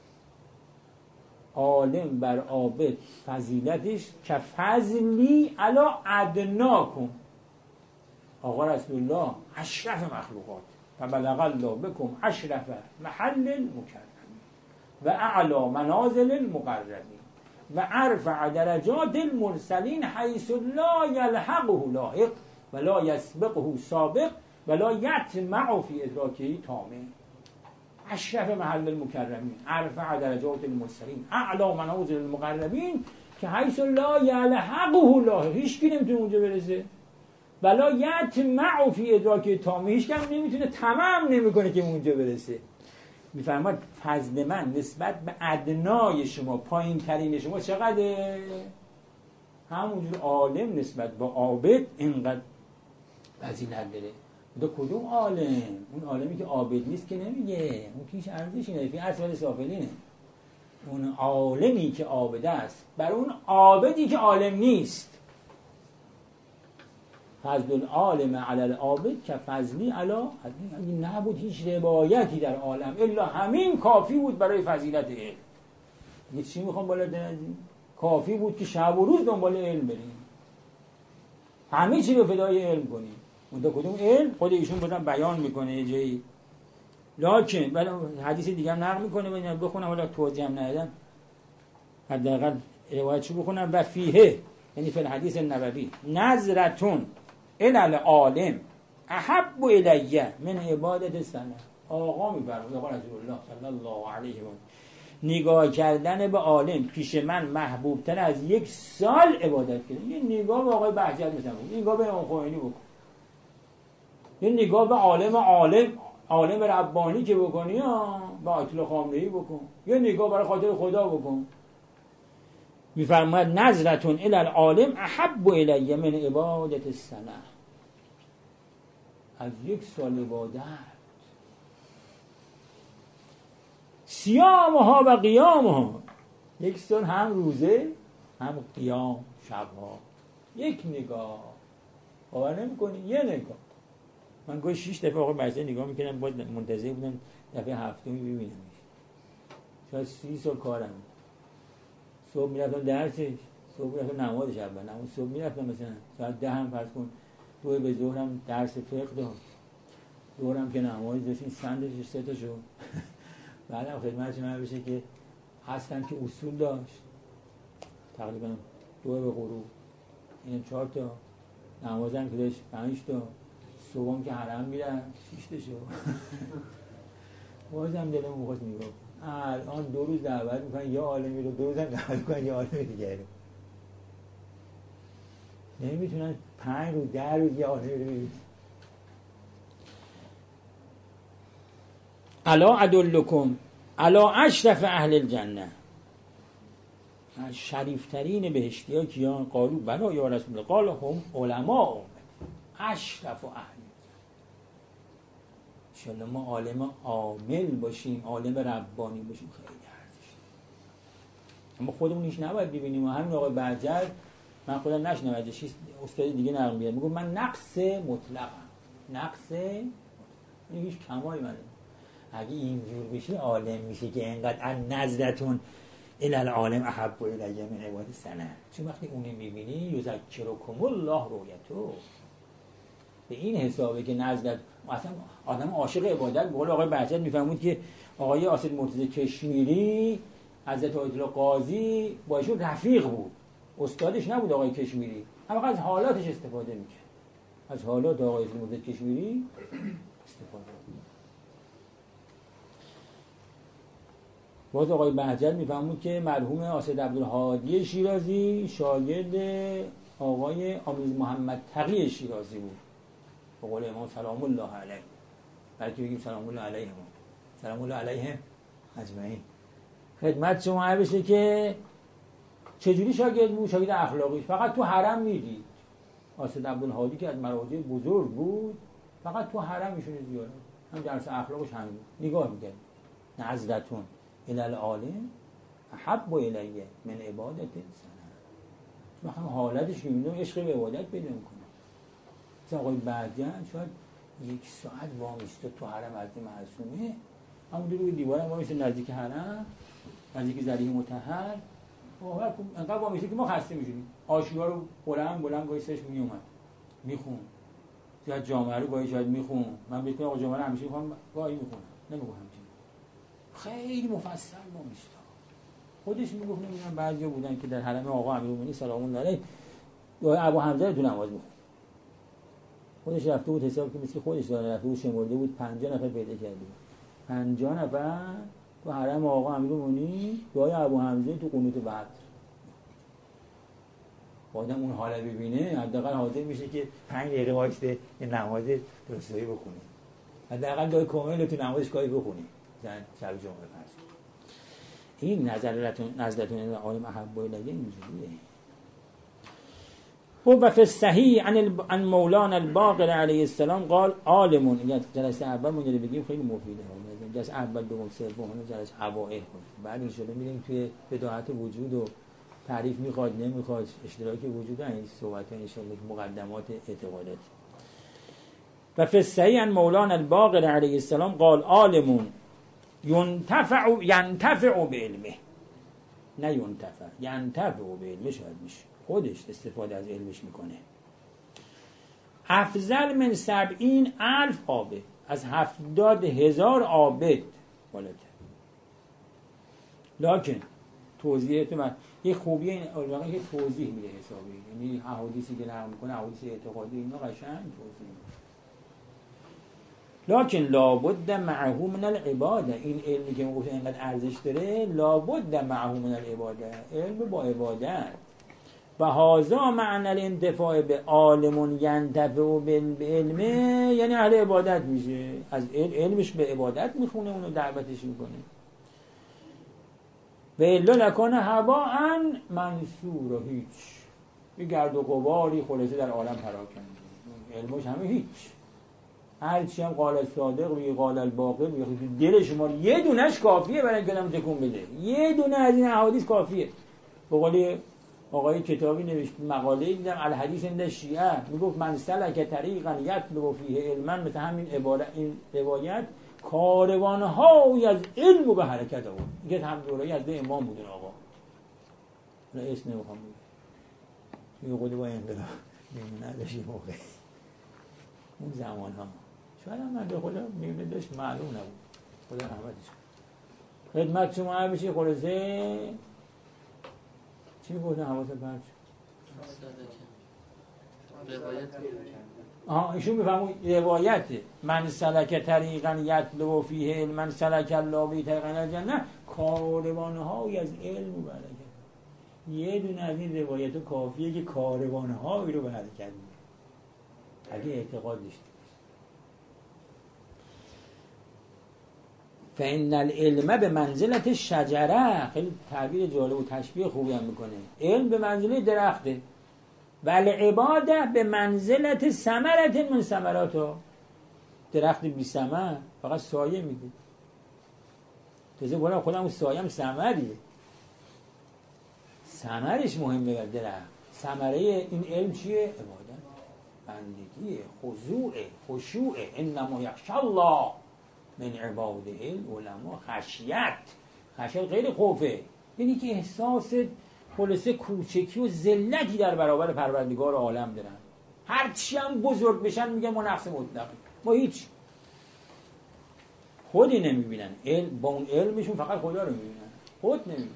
عالم بر عابد فضیلتش کفضلی علی ادناکم. آقا رسول الله اشرف مخلوقات، فبلغ الله بكم اشرف محل المکرمین و اعلی منازل المقربین و ارفع درجات المرسلین حیث لا یلحقه لاحق و لا یسبقه سابق و لا یطمع فی ادراکه طامع. اشرف محل المکرمین، ارفع درجات المرسلین، اعلی منازل المقربین که حیث لا یلحقه لاحق، هیچ کی نمیتونه اونجا برسه. ولا یطمع فی ادراکه طامع، هیچ کی نمیتونه طمع نمیکنه که اونجا برسه. میفرماد فضل من نسبت به ادنای شما، پایین ترین شما چقدره؟ همونجور عالم نسبت به عابد اینقدر فضیلت داره. دو کدوم عالم؟ اون عالمی که عابد نیست که نمیگه، اون کیش ارزشی نداره، فی اسفل سافلینه. اون عالمی که عابد است بر اون عابدی که عالم نیست. فضل العالم علی العابد که فضلی علی، این نبود هیچ روایتی در عالم الا همین کافی بود برای فضیلت علم. یه چی میخوام بالا دنزیم؟ کافی بود که شب و روز دنبال علم بریم، همه چی رو فدای علم کنیم. اون دو کدوم علم خود ایشون بودن بیان میکنه یه جایی، لکن ولی حدیث دیگه هم نقل میکنه، من بخونم ولی توضیح هم ندادم، حداقل روایتشو بخونم. و فیه یعنی فی الحدیث النبوی نظرتون الی العالم احب الی من عبادت سنه. آقا میفرماید، آقا رسول الله صلی الله علیه و نگاه کردن به عالم پیش من محبوب تر از 1 سال عبادت کردن. یه نگاه به آقای بهجت مثلا، یه نگاه به امام خمینی بکن، یه نگاه به عالم ربانی که بکنی، با آیت الله خامنه‌ای بکن، یه نگاه برای خاطر خدا بکن. میفرماید نظرتون الی العالم احب الی من عبادت السنه. از یک سال عبادت، صیامها و قیامها، یک سال هم روزه هم قیام شبها، یک نگاه باور نمی‌کنی، یه نگاه. من گویا 6 دفعه آقای مرزی نگاه میکنم، باز منتظر بودم دفعه هفتمی ببینم. شاید 30 سال کارم. صبح میرفتم درسش، صبح میرفتم نمازش، اول نماز صبح میرفتم مثلا ساعت 10 هم فرض کن، 2 به ظهرم درس فقه داشت، ظهرم که نماز داشت، این سندش 3 تا شد. بعدم خدمتش من بشه که هستم که اصول داشت تقریبا 2 به غروب، این 4 تا، نمازم که داشت 5 تا، صبحم که حرم میرم 6 تا شد. بازم دلم میخواست نگاه کنم. الان 2 روز دعوت میکنن یه عالمی رو، 2 روز هم دعوت میکنن یه عالمی دیگه رو. نمیتونن 5 روز 10 روز یه عالمی رو ببینن. الا ادلکم الا اشرف اهل الجنه، شریفترین بهشتی‌ها کیان؟ قالوا بلی یا رسول الله، قال هم علما اشرف اهل. انشاءالله ما عالم عامل باشیم، عالم ربانی باشیم، خیلی ارزش داره. اما خودمون هیچ نباید ببینیم. و همین آقای بهجت، من خودم نشنومش، استاد دیگه نقل میاد میگه من نقص مطلقم، نقص این هیچ کمالی من. اگه اینجور بشه عالم میشه که اینقدر ان نظرتون الی العالم احب الی من عبادت السنه. چون وقتی اونی میبینی یذکرکم الله رؤیتو، به این حسابه که نظرت اصلا آدم عاشق عبادت. به قول آقای بهجت میفهمود که آقای آصد مرتضی کشمیری حضرت آیت الله قاضی با ایشون رفیق بود، استادش نبود آقای کشمیری، اما از حالاتش استفاده میکرد، از حالات آقای آصد مرتضی کشمیری استفاده میکرد. باز آقای بهجت میفهمود که مرحوم آصد عبدالهادی شیرازی شاگرد آقای آمیز محمد تقی شیرازی بود، به قول امام سلام الله علیه، بلکه بگیم سلام الله علیهم، سلام الله علیهم اجمعین. خدمت شما عرض بشه که چجوری شاگرد بود؟ شاگرد اخلاقیش فقط تو حرم میدید. آصد عبدالهادی که از مراجع بزرگ بود، فقط تو حرم ایشون زیارت، هم درس اخلاقش همین بود، نگاه می‌کرد. نظرتون الی العالم احب الیه من عبادت السنه. مثلا حالتش که می‌بینم عشق به عبادت پیدا می‌کنه. مثلا آقای بهجت شاید 1 ساعت وامیسته تو حرم حضرت معصومه، همون روی دیوارم وامیسته نزدیک حرم، نزدیک ذریح مطهر، انقدر وامیسته که ما خسته می‌شدیم. آشورا رو بلند گاهی سرش میومد میخون، یا جامعه رو گاهی شاید میخون. من بگم آقا جامعه رو همیشه میخوام، گاهی میخونم، نمیگم همچین. خیلی مفصل وامیسته. خودش میگفت نمیدونم بعضیا بودن که در حرم آقا امیرالمومنین سلام الله علیه یا ابو حمزه تو نماز میخوند. خودش رفته بود حساب که مثل خودش داره رفته بود شمرده بود 50 نفر پیدا کرده بود، 50 نفر تو حرم آقا امیرالمومنین دعای ابو حمزه تو قنوت بعد. آدم اون حاله ببینه حداقل حاضر میشه که 5 دقیقه وایسته یه نماز درستایی بخونه، حداقل دعای کامل تو نمازش کاری بخونی زن شب جمعه فرض. این نظرتون عالم احب الیه اینجوریه. و فی الصحیح عن مولانا الباقر علیه السلام قال عالمون. این جلسه اول مونده بگیم خیلی مفیده، جلسه اول دوم سوم جلسه اوائل، بعد ان شاءالله میریم توی بداهت وجود و تعریف میخواد نمیخواد اشتراک وجود این صحبت ان شاءالله مقدمات اعتقادات. و فی الصحیح عن مولانا الباقر علیه السلام قال عالمون ینتفع بعلمه، نه ینتفع بعلمه، شاید میشه خودش استفاده از علمش میکنه. افضل من 70,000 عابد، از 70,000 عابد بالاتر. لکن توضیح یه خوبی این علماء که توضیح میده حسابی، یعنی احادیثی که نقل میکنه احادیث اعتقادی اینا قشنگ توضیح میده. لکن لابد معه من العباده، این علمی که میگه اینقدر ارزش داره لابد معه من العباده، علم با عبادت. و هذا معنی الانتفاع به عالم ینتفع بالعلم، یعنی اهل عبادت میشه، از علمش به عبادت میخونه، اونو دعوتش میکنه. و الا نکنه هباء منثور، هیچ یه گرد و غباری خلاصه در عالم پراکنده، علمش همه هیچ. هرچی هم قال صادق و قال الباقر و دل شما یه دونش کافیه برای اینکه آدم تکون بده، یه دونه از این احادیث کافیه. به قول آقای کتابی نوشت مقاله دیدم الحدیث عند شیعه، میگفت من سلک طریقا یطلب فیه علما، مثل همین عبارت این روایت کاروان‌هایی از علم و به حرکت آورد. میگه هم دورایی از امام بودن آقا، نه اسم نمیخوام بگم، خود با انقلاب نداشت موقع اون زمان ها، شاید هم به خدا میونه داشت معلوم نبود، خدا رحمتش کنه. خدمت شما هر بشه خلاصه چی بودن حواست پرچ؟ ایشون میفهمون روایته من سلک طریقا یطلب فیه علما سلک الله به طریقا الجنه، کاروان‌هایی از علم و برکت. یه دونه از این روایت کافیه که کاروان‌هایی رو به حرکت میده اگه اعتقاد داشته. فإن العلم به منزلت شجره، خیلی تعبیر جالب و تشبیه خوبی هم میکنه، علم به منزله درخته، ولی عباده به منزلت ثمرت من ثمراتو، درخت بی ثمر فقط سایه میده، تازه بودم خودم سایه هم ثمریه، ثمرش مهمه بر درخت. ثمره این علم چیه؟ عبادت، بندگیه، خشوعه، انما یخشی الله من عباده العلماء. خشیت غیر خوفه، یعنی که احساس خلاصه کوچکی و ذلتی در برابر پروردگار عالم دارن، هرچی هم بزرگ بشن میگن ما نقص مطلقی، ما هیچ خودی نمیبینن، با اون علمشون فقط خدا رو میبینن، خود نمیبینن.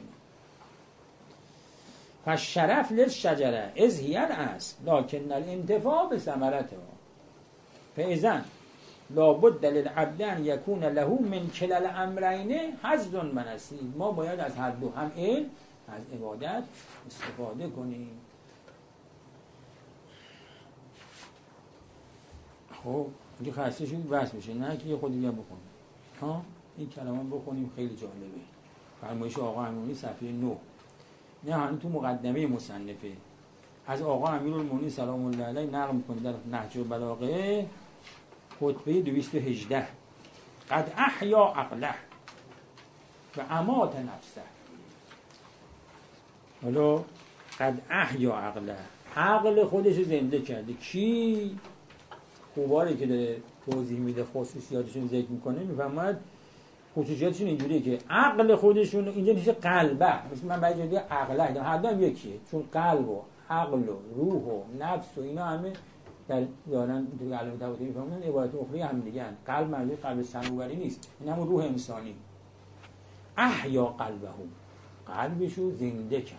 فالشرف للشجره اذ هی الاصل لکن الانتفاع بثمرتها، فاذا لابد للعبد ان یکون له من کلا الامرین حظ و نصیب. ما باید از هر دو، هم علم از عبادت استفاده کنیم. خب اگه خسته شدید بس بشه، نه که یه خود دیگه بخونیم. این کلمه بخونیم خیلی جالبه. فرمایش آقا امیرالمومنین صفحه 9. نه همین تو مقدمه مصنفه از آقا امیرالمومنین سلام الله علیه نقل می‌کنه در نهج البلاغه خطبه 218 قد احیا عقله و امات نفسه. حالا قد احیا عقله، عقل خودش زنده کرده. کی؟ خوباره که داره توضیح میده خصوصیاتشون ذکر میکنه، میفهمد خصوصیاتشون اینجوریه که عقل خودشون اینجا میشه قلبه، مثل من باید جدی عقله، هر دو هم یکیه، چون قلب و عقل و روح و نفس و اینا همه دارن تو قلب تواتری میفهمن، عبارت اخری هم دیگه هن. قلب معنی قلب صنوبری نیست، این همون روح انسانی. احیا قلبه، قلبشو زنده کرد.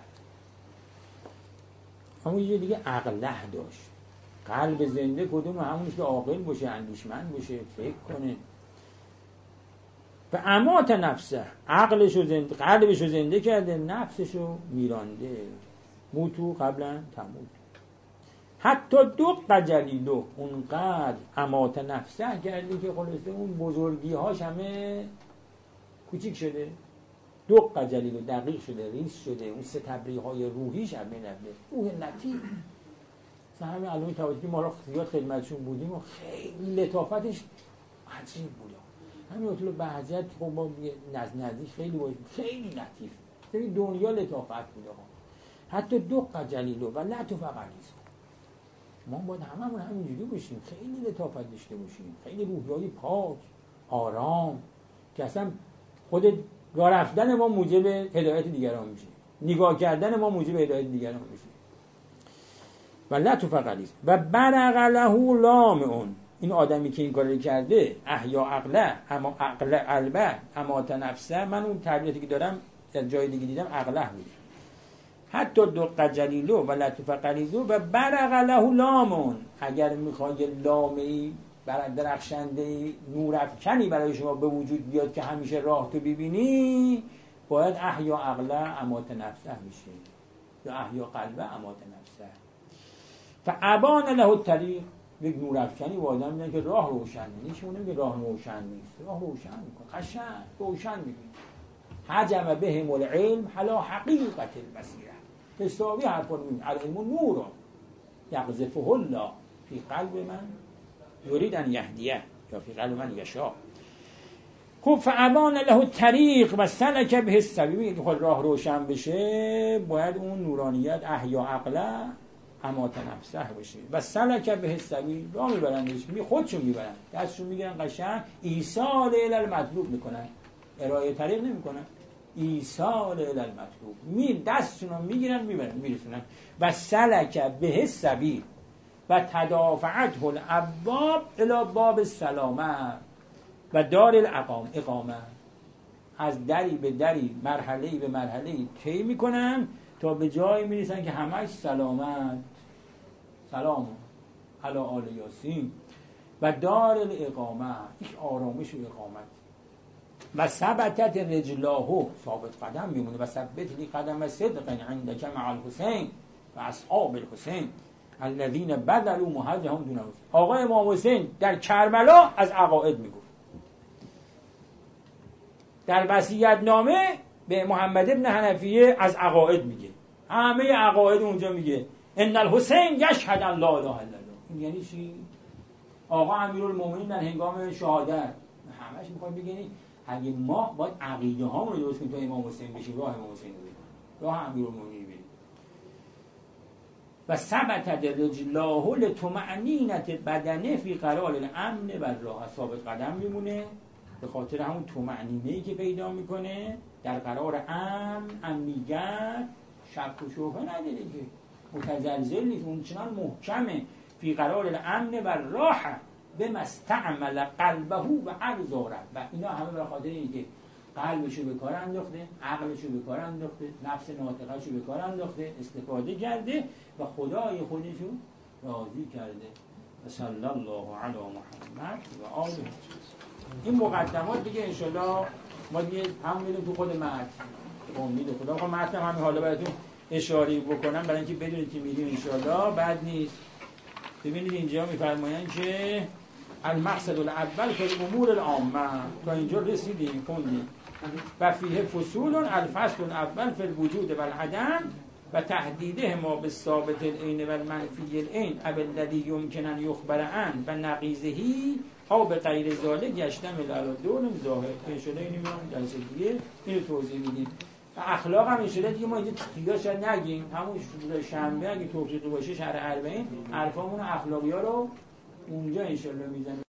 همون یه دیگه عقله داشت. قلب زنده کدوم؟ همونش که عاقل باشه، اندیشمند باشه، فکر کنه. و امات نفسه، عقلشو زنده، قلبشو زنده کرده، نفسشو میرانده. موتو قبلا تموت. حتی دق جلیلو، اونقدر امات نفسه کرده که خلاصه اون بزرگی هاش همه کوچیک شده. دق جلیلو، دقیق شده، ریز شده. اون سه تبریه های روحیش همه نبده. روح لطیف. مثلا همین علوم توحیدی ما را زیاد خدمتشون بودیم و خیلی لطافتش عجیب بود. همین اطلاع بهجت خب با نزدیک خیلی باید خیلی لطیف، خیلی دنیا لطافت بود. حتی دق جلیلو و لطف غلیظ. ما باید هممون همینجوری باشیم، خیلی لطافت داشته باشیم، خیلی روحیای پاک، آرام، که اصلا خود راه رفتن ما موجب هدایت دیگران میشه، نگاه کردن ما موجب هدایت دیگران میشه. و لطف غلیظ و برق له لامعون، این آدمی که این کار کرده احیا عقله، اما عقل قلبه، امات نفسه. من اون تعبیراتی که دارم از جای دیگه دیدم عقله بود. حتی دق جلیلو و لطف غلیظ و برق له لامعون، اگر میخوای لامعی درخشنده نورافکنی برای شما به وجود بیاد که همیشه راه تو ببینی، باید احیا عقله امات نفسه میشه، یا احیا قلبه امات نفسه. فابان له الطریق، یک نورافکنی و آدم میگن که راه روشن نیست، اون نمیگه راه روشن نیست، راه روشن میکنه، قشنگ روشن میکنه. حجم بهم العلم على حقیقت البصیره. حسابی حرفا میگن العلم نور یقذفه الله فی قلب من یرید ان یهدیه یا فی قلب من یشاء. خب فابان له الطریق و سلک به السبیل. خود راه روشن بشه باید اون نورانیت احیا عقله امات نفسه بشه و سلک به السبیل. راه میبرندش، خودشون میبرن، دستشون میگیرن قشنگ ایصال الی المطلوب میکنن، ارائه طریق نمیکنن، ایصال الی المطلوب. دستشون رو میگیرن میبرن میرسونن. و سلک به السبیل و تدافعته الابواب الی باب السلامه و دار اقامه. از دری به دری، مرحله‌ای به مرحله‌ای طی میکنن تا به جایی میرسن که همش سلامت، سلام علی آل یاسین و دار الاقامه، یک آرامش و اقامت. و ثبتت رجلاه، ثابت قدم میمونه. و ثبت لی قدم صدق عندک مع الحسین و اصحاب الحسین الذین بدلوا مهجهم دون حسین. آقا امام حسین در کربلا از عقاید میگفت، در وصیت نامه به محمد ابن حنفیه از عقاید میگه، همه عقاید اونجا میگه. ان الحسین یشهد ان لا اله الا الله. این یعنی چی؟ آقا امیرالمومنین در هنگام شهادت همش میخواد بگه اگه ما باید عقیده هامون رو درست کنیم تا امام حسین بشیم، راه امام حسین رو بریم، راه امیرالمومنین بریم. و ثبت رجلاه لطمأنینة بدنه فی قرار الامن و الراحه. ثابت قدم میمونه به خاطر همون طمأنینه‌ای که پیدا میکنه در قرار امنیت، شک و شبهه نداره که متزلزل نیست، اون چنان محکمه. فی قرار الامن و الراحه بما استعمل قلبه و ابصاره. و اینا همه به خاطر اینه که قلبشو به کار انداخته، عقلشو به کار انداخته، نفس ناطقه‌شو به کار انداخته، استفاده کرده و خدای خودشو راضی کرده. و صلی الله علی محمد و آله. این مقدمات دیگه انشالله ما دیگه هم میریم تو خود متن. امید خدا خب متن همین حالا براتون اشاره بکنم برای اینکه بدونید که میریم انشالله بد نیست. ببینید اینجا میفرمایند که المقصد الاول فی الامور العامه. تا اینجا رسیدیم خوندیم. و فیه فصول. الفصل الاول فی الوجود و العدم و تحدیده ما به ثابت العین و المنفی العین او الذی یمکن ان یخبر عنه و نقیضهی او به غیر ذالک یشتمل علی دور ظاهر. ان شاء الله اینو میام جلسه دیگه اینو توضیح میدیم. و اخلاق هم ان شاء الله دیگه ما اینجا دیگه شاید نگیم، همون شنبه اگه توفیق باشه شرح 40 حرفامون اخلاقی‌ها رو اونجا ان شاء الله میزنیم.